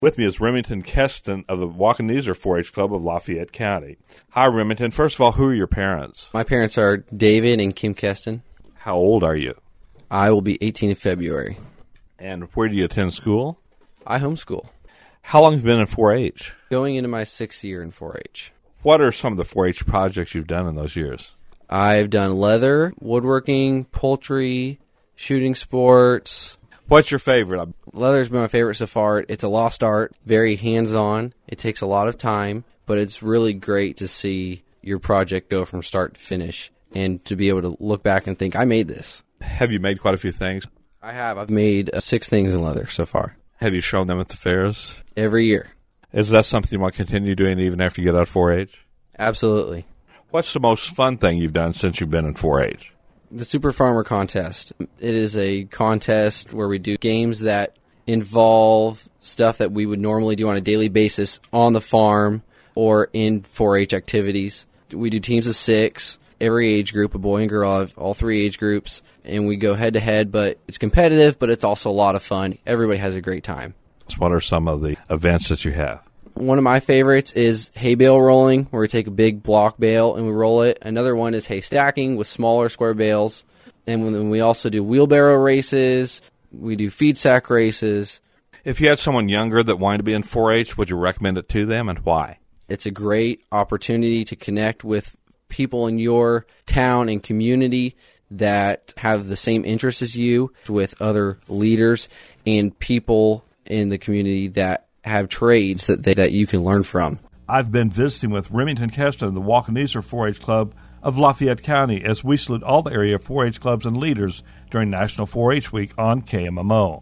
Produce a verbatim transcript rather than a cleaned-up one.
With me is Remington Keston of the Waukeneezer four H Club of Lafayette County. Hi, Remington. First of all, who are your parents? My parents are David and Kim Keston. How old are you? I will be eighteen in February. And where do you attend school? I homeschool. How long have you been in four H? Going into my sixth year in four H. What are some of the four H projects you've done in those years? I've done leather, woodworking, poultry, shooting sports. What's your favorite? Leather's been my favorite so far. It's a lost art, very hands-on. It takes a lot of time, but it's really great to see your project go from start to finish and to be able to look back and think, I made this. Have you made quite a few things? I have. I've made uh, six things in leather so far. Have you shown them at the fairs? Every year. Is that something you want to continue doing even after you get out of four H? Absolutely. What's the most fun thing you've done since you've been in four H? The Super Farmer Contest. It is a contest where we do games that involve stuff that we would normally do on a daily basis on the farm or in four H activities. We do teams of six, every age group, a boy and girl, of all three age groups, and we go head-to-head, but it's competitive, but it's also a lot of fun. Everybody has a great time. What are some of the events that you have? One of my favorites is hay bale rolling, where we take a big block bale and we roll it. Another one is hay stacking with smaller square bales. And then we also do wheelbarrow races. We do feed sack races. If you had someone younger that wanted to be in four H, would you recommend it to them, and why? It's a great opportunity to connect with people in your town and community that have the same interests as you, with other leaders and people in the community that have trades that they, that you can learn from. I've been visiting with Remington Keston of the Waukeneezer four H Club of Lafayette County as we salute all the area four H clubs and leaders during National four H Week on K M M O.